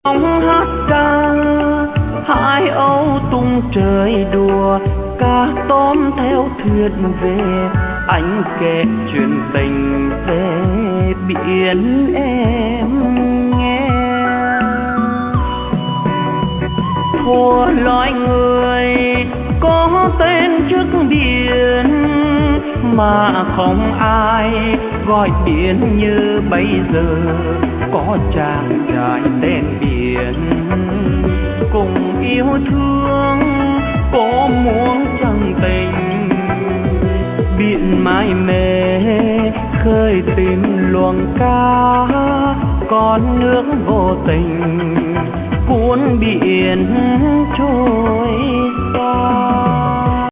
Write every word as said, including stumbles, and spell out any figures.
Bóng hát ca hai âu tung trời đùa, cá tôm theo thuyền về, anh kể chuyện tình về biển em nghe. Thuở loài người có tên trước biển, mà không ai gọi biển như bây giờ. Có chàng trai tên biển cùng yêu thương, có muốn chân tình. Biển mãi mê khơi tìm luồng cá, con nước vô tình cuốn biển trôi xa.